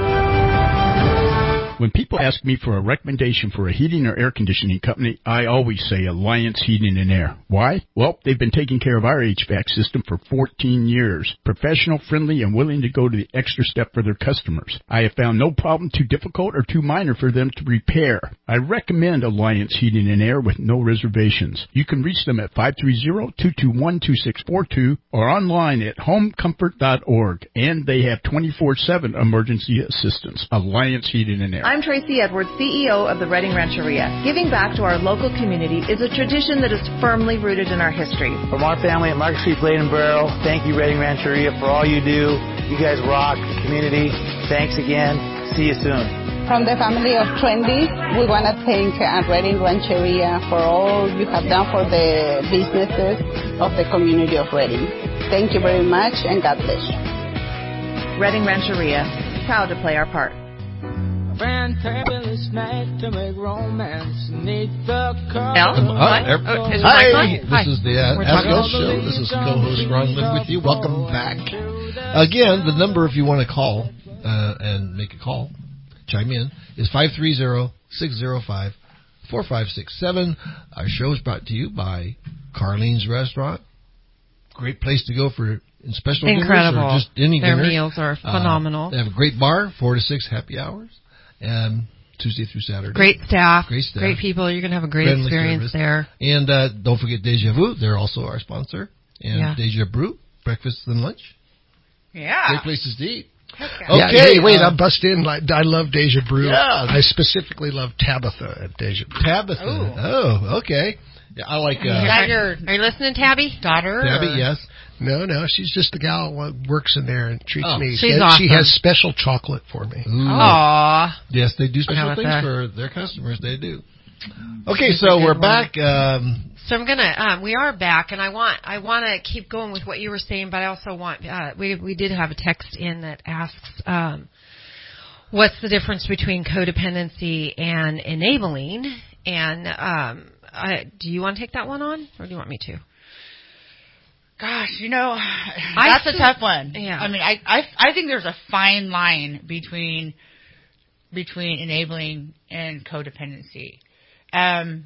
When people ask me for a recommendation for a heating or air conditioning company, I always say Alliance Heating and Air. Why? Well, they've been taking care of our H V A C system for fourteen years. Professional, friendly, and willing to go to the extra step for their customers. I have found no problem too difficult or too minor for them to repair. I recommend Alliance Heating and Air with no reservations. You can reach them at five three zero, two two one, two six four two or online at home comfort dot org. And they have twenty-four seven emergency assistance. Alliance Heating and Air. I'm Tracy Edwards, C E O of the Redding Rancheria. Giving back to our local community is a tradition that is firmly rooted in our history. From our family at Market Street Blade and Barrel, thank you, Redding Rancheria, for all you do. You guys rock the community. Thanks again. See you soon. From the family of Trendy, we want to thank uh, Redding Rancheria for all you have done for the businesses of the community of Redding. Thank you very much, and God bless you. Redding Rancheria, proud to play our part. Fantabulous night to make romance neath the cover. Um, uh, er, oh, is hi, this hi. is the uh, Ask Us Show. This is co-host Ron Lim with you. Welcome back. Again, the number if you want to call uh, and make a call, chime in, is five three zero, six zero five, four five six seven. Our show is brought to you by Carlene's Restaurant. Great place to go for in special Incredible. dinners or just any Their dinners. meals are phenomenal. Uh, they have a great bar, four to six happy hours. Um, Tuesday through Saturday. Great staff. Great staff. Great people. You're going to have a great Friendly experience service. there. And uh, don't forget Deja Vu. They're also our sponsor. And yeah. Deja Brew, breakfast and lunch. Yeah. Great places to eat. Okay. okay yeah, hey, wait, uh, I'm bust in. Like, I love Deja Brew. Yeah. I specifically love Tabitha at Deja Brew. Tabitha. Ooh. Oh, okay. Yeah, I like... Uh, Is that your are you listening, Tabby? Daughter? Tabby, or? yes. No, no, she's just the gal who works in there and treats oh, me. She's she, awesome. She has special chocolate for me. Ooh. Aww. Yes, they do special things that? for their customers. They do. Okay, so we're one. back. Um, so I'm gonna. Um, we are back, and I want. I want to keep going with what you were saying, but I also want. Uh, we we did have a text in that asks, um, what's the difference between codependency and enabling? And um, I, do you want to take that one on, or do you want me to? Gosh, you know, that's I, a tough one. Yeah. I mean, I, I I think there's a fine line between between enabling and codependency. Um,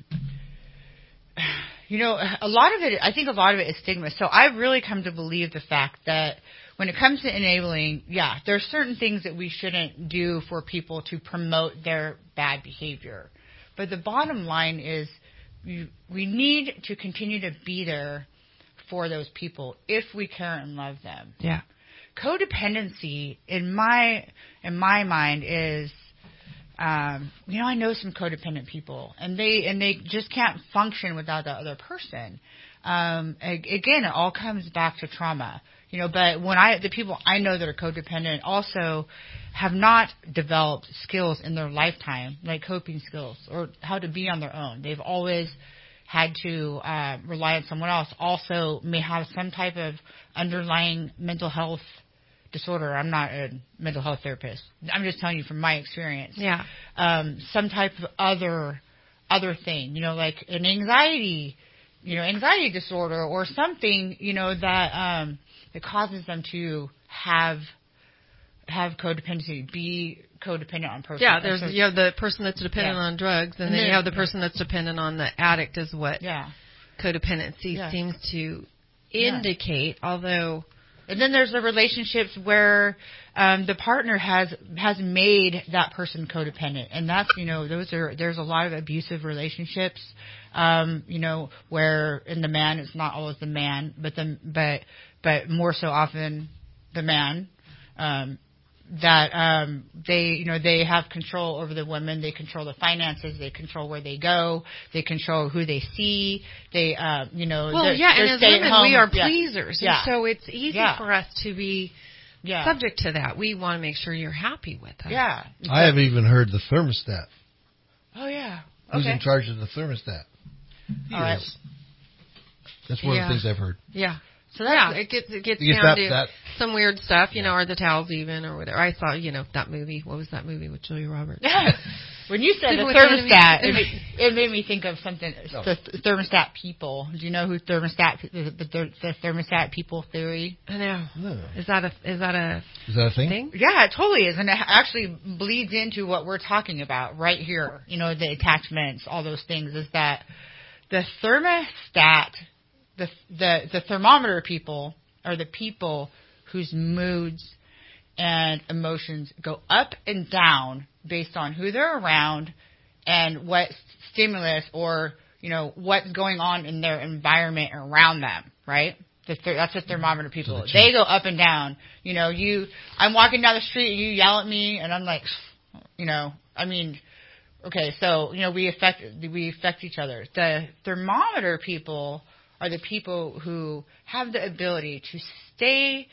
you know, a lot of it, I think a lot of it is stigma. So I've really come to believe the fact that when it comes to enabling, yeah, there are certain things that we shouldn't do for people to promote their bad behavior. But the bottom line is we, we need to continue to be there for those people if we care and love them. Yeah. Codependency, in my in my mind, is um, you know I know some codependent people, and they and they just can't function without the other person. Um, again, it all comes back to trauma. You know, but when I the people I know that are codependent also have not developed skills in their lifetime, like coping skills or how to be on their own. They've always had to uh, rely on someone else. Also may have some type of underlying mental health disorder. I'm not a mental health therapist. I'm just telling you from my experience. Yeah. Um, some type of other other thing, you know, like an anxiety, you know, anxiety disorder or something, you know, that um, that causes them to have have codependency, be codependent on person. Yeah, there's you have the person that's dependent yeah. on drugs, and, and then you have the person that's dependent on the addict is what. Yeah. codependency Yeah. seems to Yeah. indicate, although... And then there's the relationships where um, the partner has has made that person codependent, and that's you know those are there's a lot of abusive relationships, um, you know where in the man it's not always the man, but the but but more so often the man. Um, that um, they, you know, they have control over the women. They control the finances. They control where they go. They control who they see. They, uh, you know, Well, they're, yeah, they're and as women, home. we are yeah. pleasers, Yeah. and so it's easy Yeah. for us to be yeah. subject to that. We want to make sure you're happy with us. Yeah. I have even heard the thermostat. Oh yeah. Who's Okay. in charge of the thermostat? All right. Yes. That's one Yeah. of the things I've heard. Yeah. So that's yeah, it gets it gets You get down that- to that- some weird stuff, you know, are the towels even or whatever. I saw, you know, that movie. What was that movie with Julia Roberts? When you said Sleeping the with the thermostat, enemy. it made, it made me think of something. No. The th- thermostat people. Do you know who thermostat the, the, the thermostat people theory? I know. No. Is that a is that a Is that a thing? thing? Yeah, it totally is, and it actually bleeds into what we're talking about right here. You know, the attachments, all those things. Is that the thermostat, the the the thermometer people are the people whose moods and emotions go up and down based on who they're around and what stimulus or, you know, what's going on in their environment around them, right? The th- that's what thermometer people. So the they go up and down. You know, you. I'm walking down the street and you yell at me, and I'm like, you know, I mean, okay, so you know, we affect we affect each other. The thermometer people are the people who have the ability to stay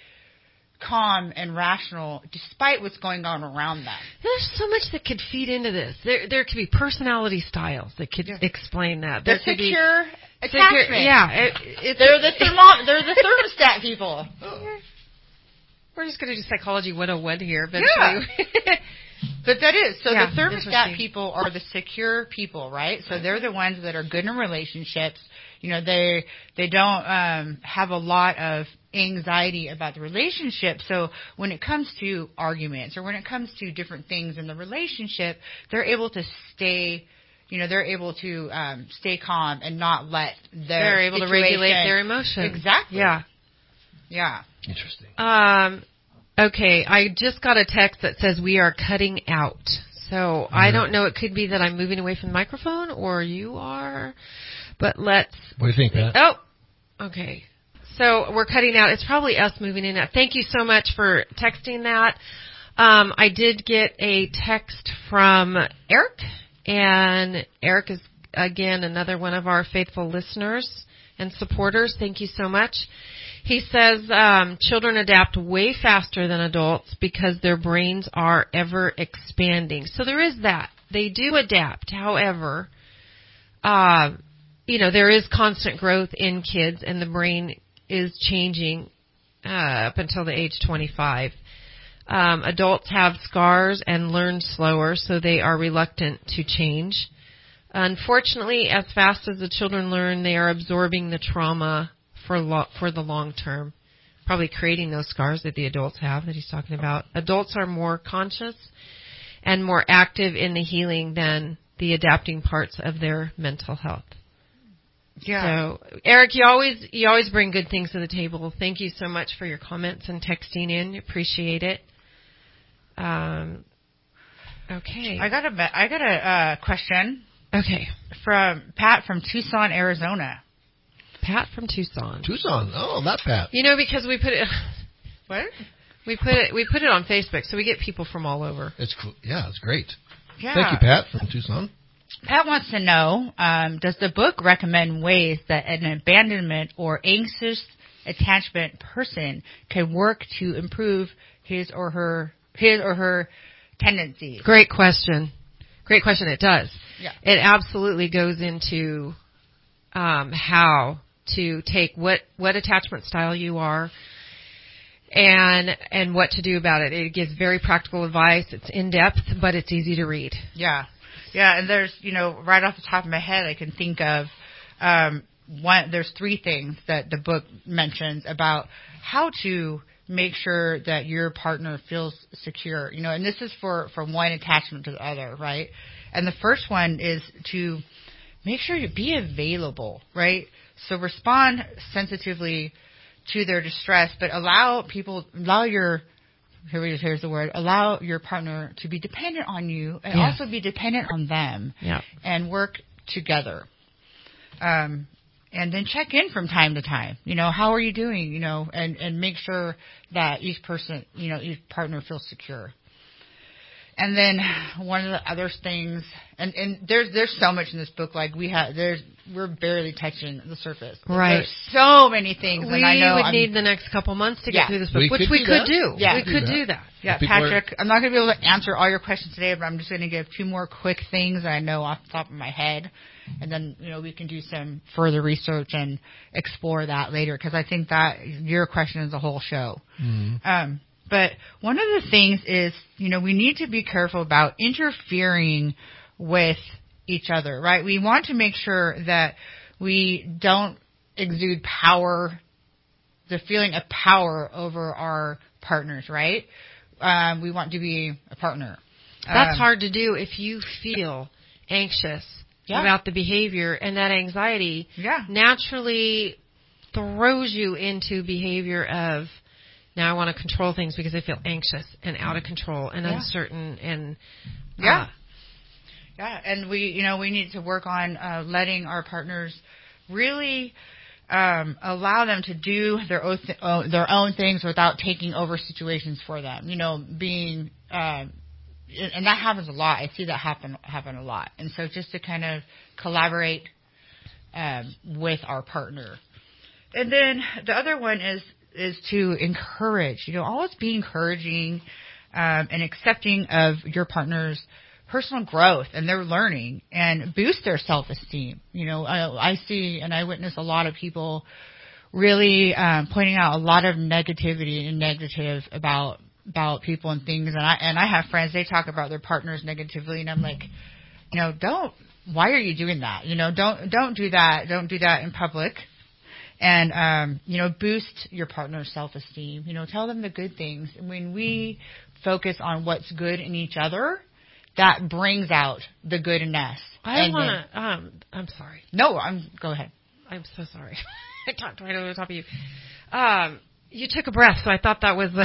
calm and rational despite what's going on around them. There's so much that could feed into this. There there could be personality styles that could Yeah. explain that. The There could be secure secure- attachment. yeah, it, it's They're the thermo- They're the thermostat people. We're just going to do psychology one oh one here, but Yeah. But that is. So Yeah, the thermostat interesting. people are the secure people, right? So they're the ones that are good in relationships. You know, they they don't um, have a lot of anxiety about the relationship. So when it comes to arguments or when it comes to different things in the relationship, they're able to stay, you know, they're able to um, stay calm and not let their They're able to situation- regulate their emotions. Exactly. Yeah. Yeah. Interesting. Um, okay, I just got a text that says we are cutting out. So I don't know. It could be that I'm moving away from the microphone or you are. But let's. What do you think, Pat? Oh, okay. So we're cutting out. It's probably us moving in. Thank you so much for texting that. Um, I did get a text from Eric, and Eric is, again, another one of our faithful listeners and supporters. Thank you so much. He says um, children adapt way faster than adults because their brains are ever expanding. So there is that. They do adapt. However, uh, you know, there is constant growth in kids, and the brain is changing uh, up until the age twenty-five. Um, adults have scars and learn slower, so they are reluctant to change. Unfortunately, as fast as the children learn, they are absorbing the trauma for lo- for the long term, probably creating those scars that the adults have that he's talking about. Adults are more conscious and more active in the healing than the adapting parts of their mental health. Yeah. So, Eric, you always you always bring good things to the table. Thank you so much for your comments and texting in. Appreciate it. Um, okay. I got a I got a uh, question. Okay. From Pat from Tucson, Arizona. Pat from Tucson. Tucson. Oh, that Pat. You know, because we put it. What? We put it. We put it on Facebook, so we get people from all over. It's cool. Yeah, it's great. Yeah. Thank you, Pat from Tucson. Pat wants to know, um, does the book recommend ways that an abandonment or anxious attachment person can work to improve his or her his or her tendencies? Great question. Great question. It does. Yeah. It absolutely goes into um, how to take what what attachment style you are and and what to do about it. It gives very practical advice. It's in depth, but it's easy to read. Yeah. Yeah, and there's, you know, right off the top of my head, I can think of um, one. There's three things that the book mentions about how to make sure that your partner feels secure. You know, and this is for, from one attachment to the other, right? And the first one is to make sure to be available, right? so respond sensitively to their distress, but allow people, allow your, here it is, here's the word, allow your partner to be dependent on you and Yes. also be dependent on them Yeah. and work together. Um, and then check in from time to time. You know, how are you doing? You know, and, and make sure that each person, you know, each partner feels secure. And then one of the other things, and, and there's there's so much in this book. Like we have, there's we're barely touching the surface. Right. There's so many things. We and I know would I'm, need the next couple months to Yeah. get through this book, We which could we do could that. do. Yeah. we Do could that. do that. Yeah, People Patrick, I'm not going to be able to answer all your questions today, but I'm just going to give two more quick things that I know off the top of my head, and then you know we can do some further research and explore that later because I think that your question is a whole show. Mm-hmm. Um, but one of the things is, you know, we need to be careful about interfering with each other, right? We want to make sure that we don't exude power, the feeling of power over our partners, right? Um, we want to be a partner. That's Um, hard to do if you feel anxious Yeah. about the behavior, and that anxiety Yeah. naturally throws you into behavior of, now I want to control things because I feel anxious and out of control and Yeah. uncertain and uh, Yeah. Yeah, and we, you know, we need to work on uh, letting our partners really um, allow them to do their own, th- uh, their own things without taking over situations for them. You know, being, um, and that happens a lot. I see that happen happen a lot. And so just to kind of collaborate um, with our partner. And then the other one is is to encourage. You know, always be encouraging um, and accepting of your partner's personal growth and their learning and boost their self-esteem. You know, I, I see and I witness a lot of people really um, pointing out a lot of negativity and negative about about people and things. And I and I have friends, they talk about their partners negatively, and I'm like, you know, don't. Why are you doing that? You know, don't don't do that. Don't do that in public. And, um, you know, boost your partner's self-esteem. You know, tell them the good things. When we focus on what's good in each other, that brings out the good in us. I And want to. Um, I'm sorry. No, I'm. Go ahead. I'm so sorry. I talked right over the top of you. Um, you took a breath, so I thought that was. A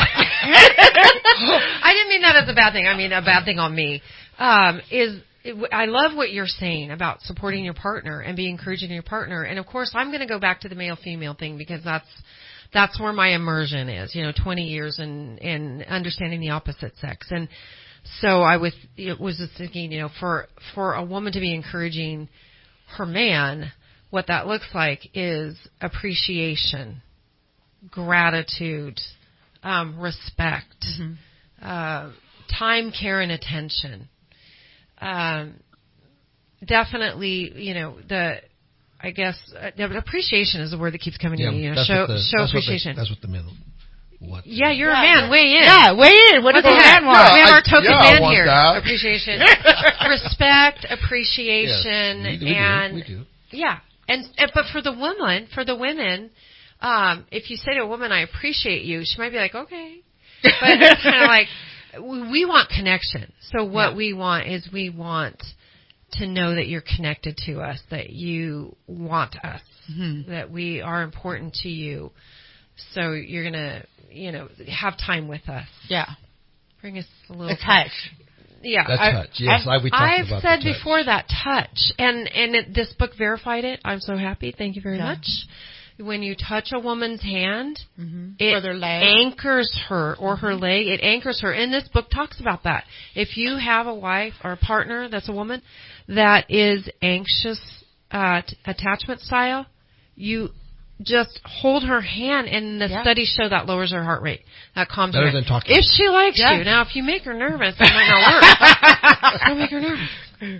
I didn't mean that as a bad thing. I mean a bad thing on me. Um, is it, I love what you're saying about supporting your partner and being encouraging your partner. And of course, I'm going to go back to the male-female thing because that's that's where my immersion is. You know, twenty years in in understanding the opposite sex. And so I was it was just thinking, you know, for for a woman to be encouraging her man, what that looks like is appreciation, gratitude, um, respect, Mm-hmm. uh, time, care, and attention. Um, definitely, you know, the, I guess, uh, appreciation is the word that keeps coming Yeah, to me. You know, that's show, what the, show that's appreciation. What the, that's what the men. What? Yeah, you're Yeah, a man. yeah. Weigh in. Yeah, weigh in. What What does the a heck? man want? we have I- our token yeah, I man want here. that. Appreciation, respect, appreciation, Yes, we, we and do. We do. yeah, and, and but for the woman, for the women, um, if you say to a woman, "I appreciate you," she might be like, "Okay," but it's kind of like we we want connection. So what Yeah. we want is we want to know that you're connected to us, that you want us, Mm-hmm. that we are important to you. So you're gonna, you know, have time with us. Yeah. Bring us a little A touch. Yeah, That I- touch, yes, I- we talked I've about said the touch. before that touch, and and it, this book verified it. I'm so happy. Thank you very Yeah. much. When you touch a woman's hand, Mm-hmm. it Or their leg. anchors her, or her leg. It anchors her. And this book talks about that. If you have a wife or a partner that's a woman that is anxious uh, t- attachment style, you just hold her hand, and the Yeah. studies show that lowers her heart rate. That calms Better her. than talking. If she likes Yeah. you. Now, if you make her nervous, it might not work. Don't make her nervous.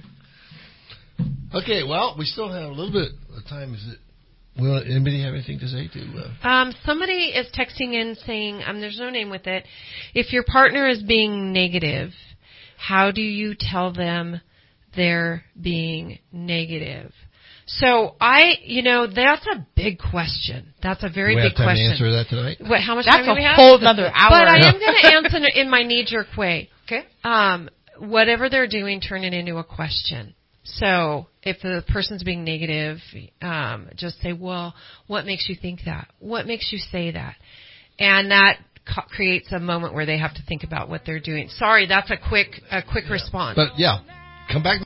Okay, well, we still have a little bit of time. Is it? Will anybody have anything to say to? Uh, Um, somebody is texting in saying, um, there's no name with it. If your partner is being negative, how do you tell them they're being negative? So I, you know, that's a big question. That's a very do we big have time question. to answer that tonight? What, how much That's time do a we have? whole nother hour. But I am going to answer it in my knee-jerk way. Okay. Um, whatever they're doing, turn it into a question. So if the person's being negative, um, just say, well, what makes you think that? What makes you say that? And that co- creates a moment where they have to think about what they're doing. Sorry, that's a quick, a quick yeah. response. But yeah, come back